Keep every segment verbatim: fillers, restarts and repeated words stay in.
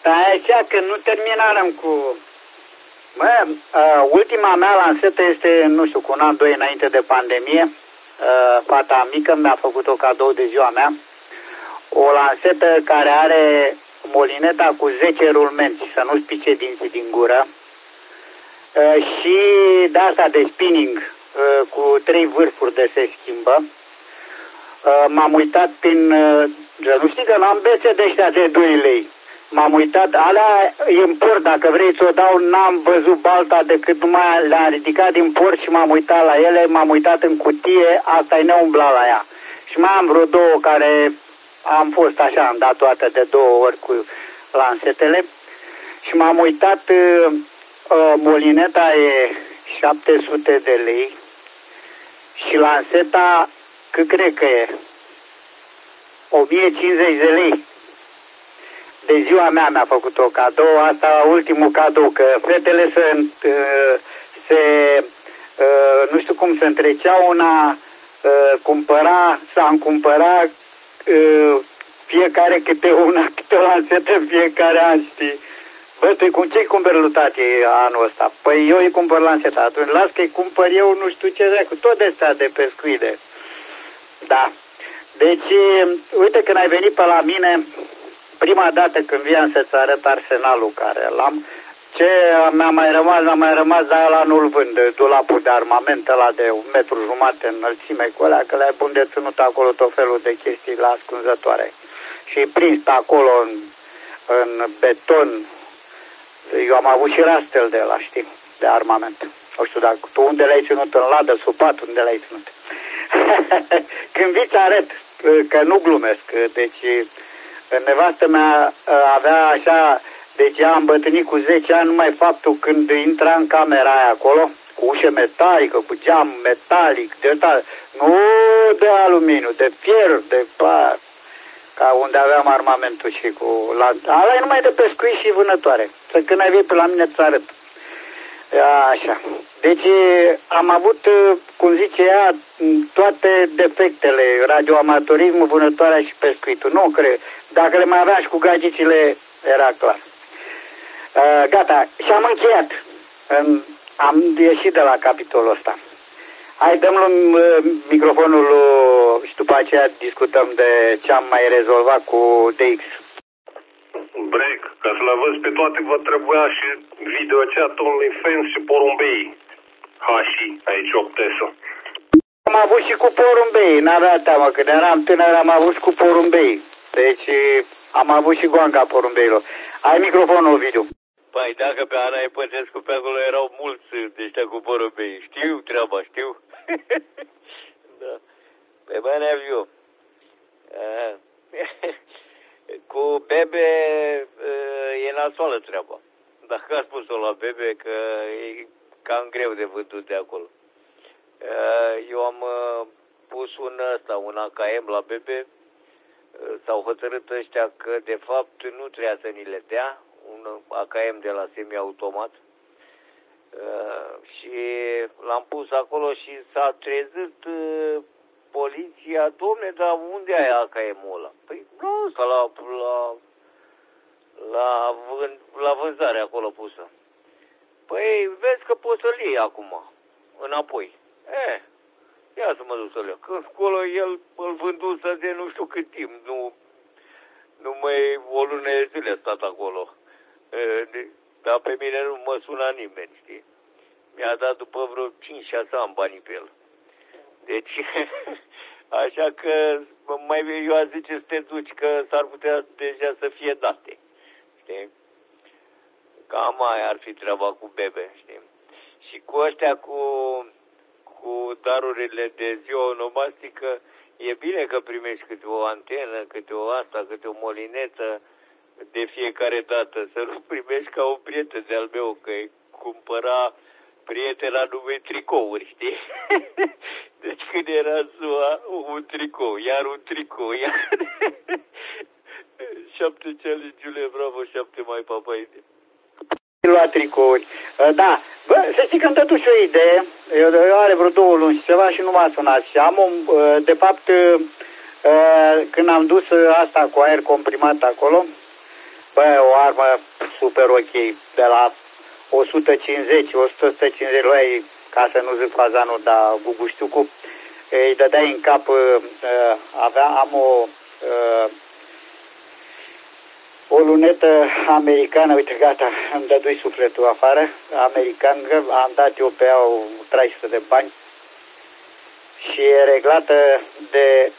Stai așa că nu terminarăm cu... Mă, uh, ultima mea lansetă este, nu știu, cu un an, doi înainte de pandemie. Uh, fata mică mi-a făcut o cadou de ziua mea. O lansetă care are molineta cu zece rulmenți, să nu spice dinții din gură. Uh, și de asta de spinning, uh, cu trei vârfuri de se schimbă. Uh, m-am uitat prin... Uh, nu știi că n-am bețe de ăștia de doi lei. M-am uitat, alea e în port, dacă vrei să o dau, n-am văzut balta decât numai le-am ridicat din port și m-am uitat la ele, m-am uitat în cutie, asta e neumblat la ea. Și mai am vreo două care am fost așa, am dat toate de două ori cu lansetele și m-am uitat, uh, molineta e șapte sute de lei și lanseta, cât cred că e, o mie cincizeci de lei. De ziua mea mi-a făcut o cadou, asta ultimul cadou, că fetele se, se nu știu cum se întreceau, una cumpăra, s-a cumpărat fiecare câte una, câte o lansetă fiecare an, știi? Bă, tu cu ce-i cumperi lui tati anul ăsta? Păi eu îi cumpăr lanseta, atunci las că îi cumpăr eu nu știu ce, cu tot de astea de pescuide. Da. Deci, uite, când ai venit pe la mine... Prima dată când vin să-ți arăt arsenalul care l-am, ce mi-a mai rămas, mi-a mai rămas, dar ăla nu-l vând, dulapul de armament ăla de un metru jumate înălțime cu ăla, că le-ai bun de ținut acolo tot felul de chestii la ascunzătoare. Și prins pe acolo în, în beton, eu am avut și rastel de ăla, știi, de armament. Nu știu dacă tu unde le-ai ținut, în ladă, sub pat, unde le-ai ținut. Când vii arăt, că nu glumesc, deci... Nevastă mea avea așa, deci ea a îmbătrânit cu zece ani, numai faptul când intra în camera aia acolo, cu ușă metalică, cu geam metalic, de ăsta, nu de aluminiu, de fier, de pa, ca unde aveam armamentul și cu... La, ala e numai de pescuit și vânătoare. Să când ai venit pe la mine îți arăt. Așa. Deci am avut, cum zice ea, toate defectele, radioamatorismul, vânătoarea și pescuitul. Nu cred. Dacă le mai aveam și cu gagițile, era clar. Uh, gata. Și am încheiat. Um, am ieșit de la capitolul ăsta. Hai, dăm uh, microfonul uh, și după aceea discutăm de ce am mai rezolvat cu D X. Break, ca să le văd pe toate vă trebuia și video chat, OnlyFans și porumbei. Ha, și aici optesul. Am avut și cu porumbei, n-avea teamă, când eram tânăr am avut și cu porumbei. Deci am avut și goanga porumbeilor. Ai microfonul, Ovidiu. Păi dacă pe Ana Epăcescu pe acolo erau mulți de ăștia cu porumbei. Știu treaba, știu. Da. Pe bine eu. Cu Bebe e nasoală treaba. Dacă a spus-o la Bebe că e cam greu de vândut de acolo. Eu am pus un ăsta, un A K M la Bebe. S-au hotărât ăștia că de fapt nu trebuia să ni le dea, un A K M de la semi-automat. Și l-am pus acolo și s-a trezit poliția, domne, dar unde ai A K M-ul ăla? Păi nu, ăsta la, la, la, vân, la vânzare acolo pusă. Păi vezi că poți să-l iei acum, înapoi. Eh, ia să mă duc să-l iau. Că acolo el îl vânduse de nu știu cât timp, nu, numai o lună de zile a stat acolo. E, de, dar pe mine nu mă suna nimeni, știi? Mi-a dat după vreo cinci șase ani banii pe el. Deci, așa că mai eu aș zice să te duci, că s-ar putea deja să fie date, știi? Cam aia ar fi treaba cu Bebe, știi? Și cu ăștia cu, cu darurile de ziua onomastică, e bine că primești câte o antenă, câte o asta, câte o molinetă de fiecare dată. Să nu primești ca un prieten de-al meu, că cumpăra prietena numai tricouri, știi? Deci când era ziua, un tricou, iar un tricou, iar... șapte Charlie Julie Bravo, șapte mai Papaide. La tricouri. Da, bă, să știi că îmi dă și o idee. Eu, eu are vreo două luni și ceva și nu m-a sunat. Și am un, de fapt, când am dus asta cu aer comprimat acolo, Bă, o armă super ok, de la o sută cincizeci, o sută cincizeci lei, ca să nu zic fazanul, dar guguștiucu, îi dădeai în cap, avea, am o, o lunetă americană, uite, gata, îmi dădui sufletul afară, american, am dat eu pe ea o trei sute de bani și e reglată de,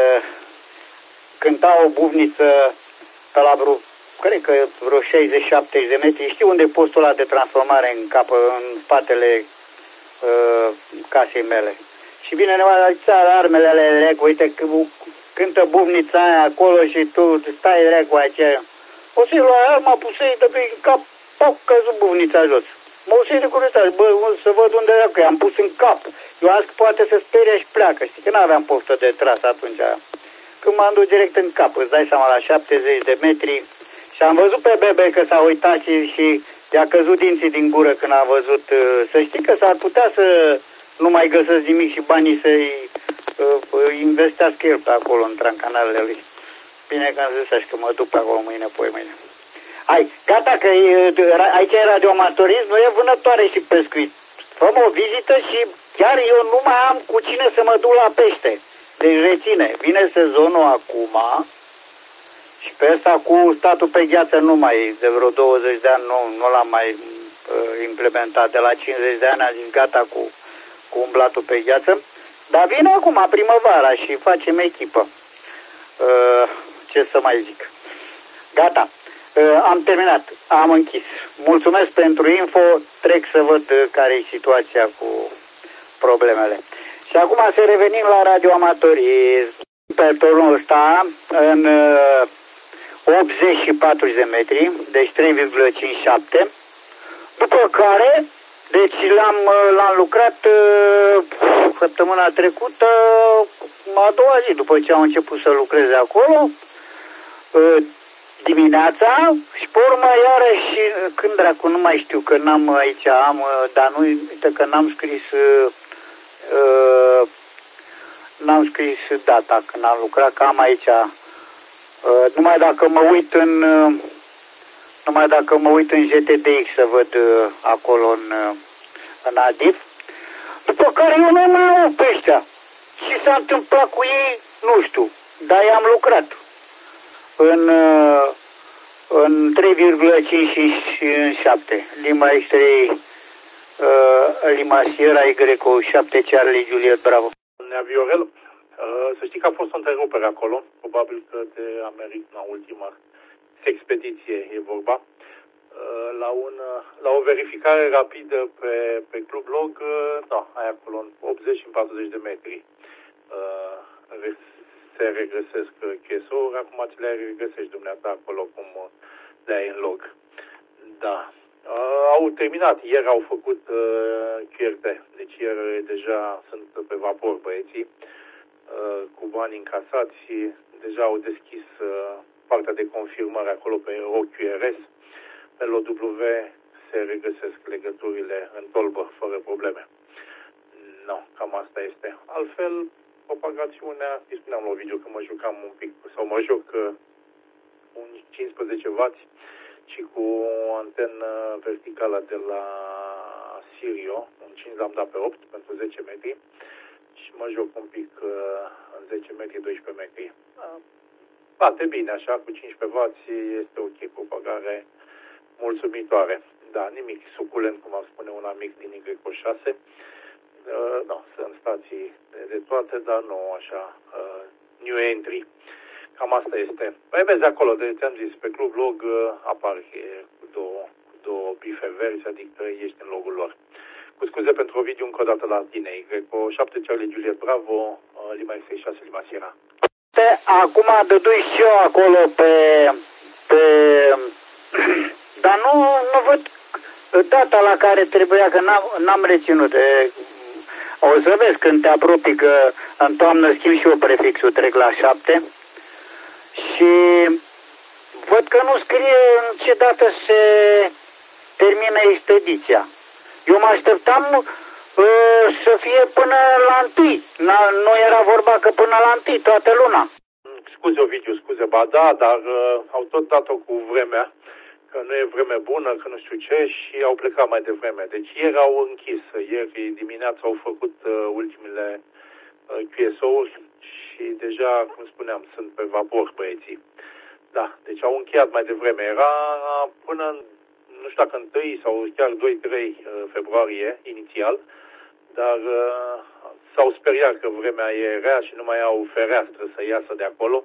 cânta o buvniță pe la vreo, cred că vreo șaizeci șaptezeci de metri, știu unde e postul ăla de transformare în capă, în spatele uh, casei mele. Și vine nevasta, armele alea recu, uite, cântă buvnița aia acolo și tu stai recu aceea. O să-i lua arma, puse-i de pe cap, poc, căzut buvnița jos. Mă usei de curiozitate, bă, să văd unde era, că i-am pus în cap. Eu am zis că poate să sperie și pleacă, știi, că n-aveam poftă de tras atunci. Când m-am dus direct în cap, îți dai seama, la șaptezeci de metri. Și am văzut pe bebe că s-a uitat și, și i-a căzut dinții din gură când a văzut. Să știi că s-ar putea să nu mai găsesc nimic și banii să-i uh, investească el pe acolo, în trancanalele lui. Bine că am zis așa, că mă duc pe acolo mâine, poi mâine. Hai, gata, că e, aici e radioamatorism, nu e vânătoare și pescuit. Făm o vizită și chiar eu nu mai am cu cine să mă duc la pește. Deci reține, vine sezonul acum și pe ăsta cu statul pe gheață nu mai, de vreo douăzeci de ani nu, nu l-am mai uh, implementat. De la cincizeci de ani am zis gata cu, cu umblatul pe gheață. Dar vine acum primăvara și facem echipă. Uh, ce să mai zic. Gata. Uh, am terminat. Am închis. Mulțumesc pentru info. Trec să văd uh, care e situația cu problemele. Și acum să revenim la radioamatorism. Pe turnul ăsta, în uh, optzeci și patruzeci de metri, deci trei virgulă cincizeci și șapte, după care, deci l-am, l-am lucrat uh, săptămâna trecută, a doua zi, după ce am început să lucreze acolo, uh, dimineața, și pe urmă iarăși, când dracu, nu mai știu, că n-am aici, am, dar nu, uite că n-am scris... Uh, Uh, n-am scris data când am lucrat, că am aici uh, numai dacă mă uit în uh, numai dacă mă uit în G T D X să văd uh, acolo în, uh, în Adif, după care eu nu mai am pe ăștia. Ce s-a întâmplat cu ei, nu știu, dar i-am lucrat în uh, în trei virgulă cincizeci și șapte, Lima X-ray Uh, Lima Sierra Y șapte Charlie Juliet Bravo. Nea Viorel, uh, să știi că a fost o întrerupere acolo, probabil că de America, ultima expediție e vorba. Uh, la, un, uh, la o verificare rapidă pe, pe Club Log, uh, da, ai acolo în optzeci și patruzeci de metri uh, se regresesc chesouri, acum ți le regresești dumneata acolo cum le-ai în log. Da. Uh, au terminat, ieri au făcut uh, Q R T, deci ieri deja sunt pe vapor băieții, uh, cu bani încasați și deja au deschis uh, partea de confirmare acolo pe O Q R S, pe L O W se regăsesc legăturile în tolbă, fără probleme. No, cam asta este. Altfel, propagațiunea, îi spuneam la video că mă jucam un pic, sau mă joc uh, un cincisprezece wați, și cu o antenă verticală de la Sirio, un cinci l-am dat pe opt pentru zece metri și mă joc un pic uh, în zece metri, doisprezece metri. Uh, bate bine așa, cu cincisprezece wați este ok, propagare mulțumitoare. Da, nimic suculent, cum am spune un amic din Y șase. Uh, no, sunt stații de, de toate, dar nu așa, uh, new entry. Cam asta este. Mai vezi acolo, de ți-am zis, pe Club Log uh, apar cu două, cu două bife verzi, adică ești în logul lor. Cu scuze pentru Ovidiu, încă o dată la tine, Greco șapte Charlie Juliet Bravo, uh, Lima X șase Lima Sierra. Acum dădui și eu acolo pe... pe dar nu, nu văd data la care trebuia, că n-am, n-am reținut. De, o să vezi când te apropii că în toamnă schimb și eu prefixul, trec la șapte. Și văd că nu scrie în ce dată se termină expediția. Eu mă așteptam uh, să fie până la întâi. Nu era vorba că până la întâi, toată luna. Scuze, Ovidiu, scuze, ba da, dar uh, au tot dat-o cu vremea, că nu e vreme bună, că nu știu ce, și au plecat mai devreme. Deci ieri au închis, ieri dimineața au făcut uh, ultimele uh, Q S O-uri și deja, cum spuneam, sunt pe vapor băieții. Da, deci au încheiat mai devreme. Era până în, nu știu dacă întâi sau chiar doi trei februarie inițial, dar uh, s-au speriat că vremea e rea și nu mai au fereastră să iasă de acolo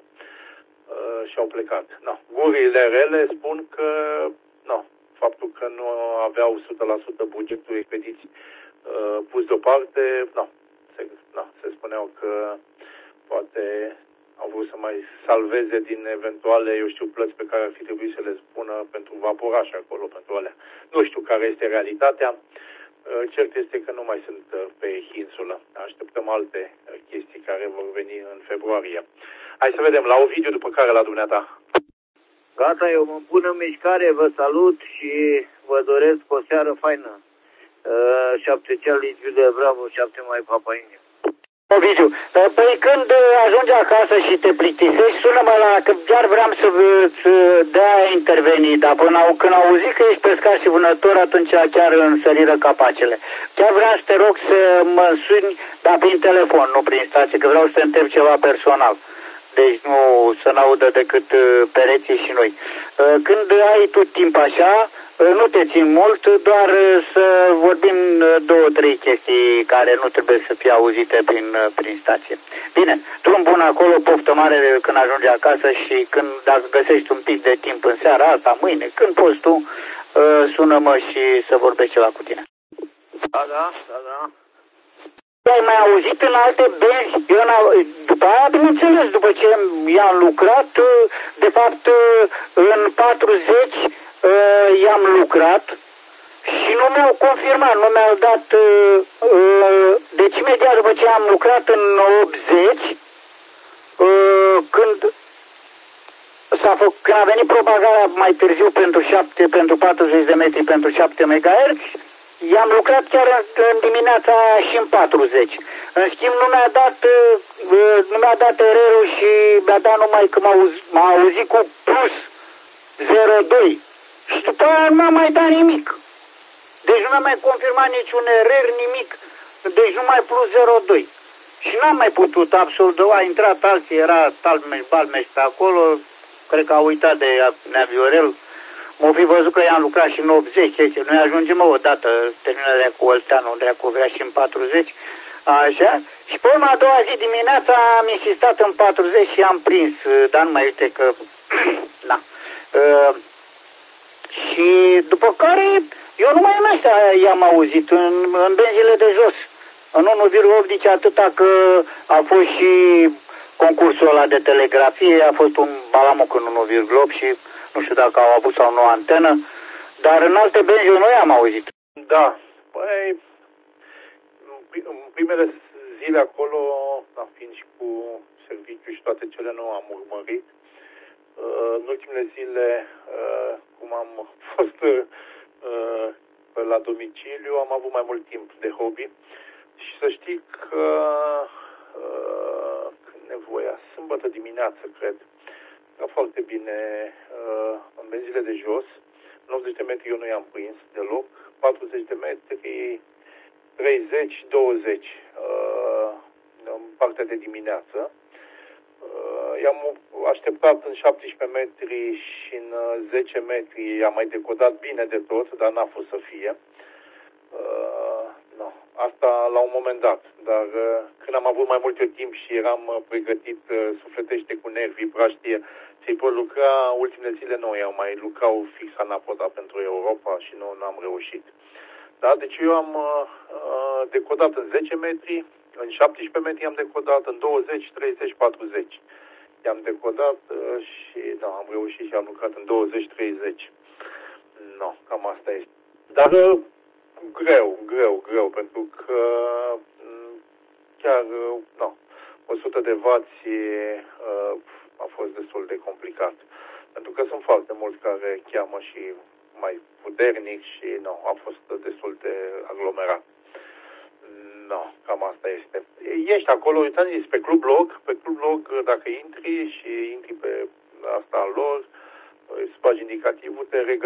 uh, și au plecat. No. Gurile rele spun că no, faptul că nu aveau o sută la sută bugetul expediții uh, pus deoparte, no, se, no, se spuneau că poate au vrut să mai salveze din eventuale, eu știu, plăți pe care ar fi trebuit să le spună pentru vaporaș acolo, pentru alea. Nu știu care este realitatea. Cert este că nu mai sunt pe insulă. Așteptăm alte chestii care vor veni în februarie. Hai să vedem, la Ovidiu, după care la dumneata. Gata, eu mă pun în mișcare, vă salut și vă doresc o seară faină. Uh, șapte Charlie, Julia Bravo, șapte mai Papa India. Ovidiu, păi când ajungi acasă și te plictisești, sună-mă la, că chiar vreau să îți dea interveni, dar până au, când au auzit că ești pescar și vânător, atunci chiar însăriră capacele. Chiar vreau să te rog să mă suni, dar prin telefon, nu prin stație, că vreau să te întreb ceva personal. Deci nu să n-audă decât pereții și noi. Când ai tot timp așa, nu te țin mult, doar să vorbim două, trei chestii care nu trebuie să fie auzite prin, prin stație. Bine, drum bun acolo, poftă mare când ajungi acasă și când, dacă găsești un pic de timp în seara asta, mâine, când poți tu, sună-mă și să vorbesc ceva cu tine. Da, da, da, da. Ai mai auzit în alte benzi? Eu după aia, bineînțeles, după ce i-am lucrat, de fapt, în patruzeci i-am lucrat și nu mi-au confirmat, nu mi-au dat, deci imediat după ce am lucrat în optzeci, când s-a făcut, când a venit propagarea mai târziu pentru, șapte, pentru patruzeci de metri, pentru șapte megahertz, i-am lucrat chiar în, în dimineața și în patruzeci. În schimb, nu mi-a dat, nu mi-a dat ererul și mi-a dat numai că m-a auzit, m-a auzit cu plus zero virgulă doi. Și după aia nu mi-a mai dat nimic. Deci nu mi-a mai confirmat niciun erer, nimic. Deci numai plus zero virgulă doi. Și n-am mai putut absolut. A intrat alții, era Balmeș pe acolo. Cred că a uitat de Nea Viorel. M-o fi văzut că i-am lucrat și în optzeci, noi ajungem o dată, terminarea cu Olteanu, unde cu vrea și în patruzeci, așa, și pe urmă a doua zi dimineața am insistat în patruzeci și am prins, dar nu mai uite că, na. Uh, și după care, eu numai în astea i-am auzit, în, în benzile de jos, în unu virgulă opt, nici atâta că a fost și concursul ăla de telegrafie, a fost un balamuc în unu virgulă opt și nu știu dacă au avut sau nu antenă, dar în alte benzi noi am auzit. Da, păi, în primele zile acolo, da, fiind și cu serviciu și toate cele, nu am urmărit. În ultimele zile, cum am fost la domiciliu, am avut mai mult timp de hobby și să știi că când nevoia, sâmbătă dimineață, cred, era foarte bine în benzile de jos. În optzeci de metri eu nu i-am prins deloc. patruzeci de metri, treizeci, douăzeci în partea de dimineață. I-am așteptat în șaptesprezece metri și în zece metri i-am mai decodat bine de tot, dar n-a fost să fie. No. Asta la un moment dat, dar când am avut mai mult timp și eram pregătit sufletește cu nervii, praștie, să-i pot lucra, ultimele zile nu i-au mai lucrau fix anapoda pentru Europa și nu am reușit. Da, deci eu am uh, decodat în zece metri, în șaptesprezece metri am decodat, în douăzeci, treizeci, patruzeci. I-am decodat uh, și da, am reușit și am lucrat în douăzeci, treizeci. No, cam asta este. Dar uh, greu, greu, greu, pentru că uh, chiar, uh, no, o sută de vați uh, a fost destul de complicat. Pentru că sunt foarte mulți care cheamă și mai puternic și nu, a fost destul de aglomerat. No, cam asta este. Ești acolo, uitați pe Club Log, pe Club Log, dacă intri și intri pe asta lor, îți bagi indicativul, te regăsești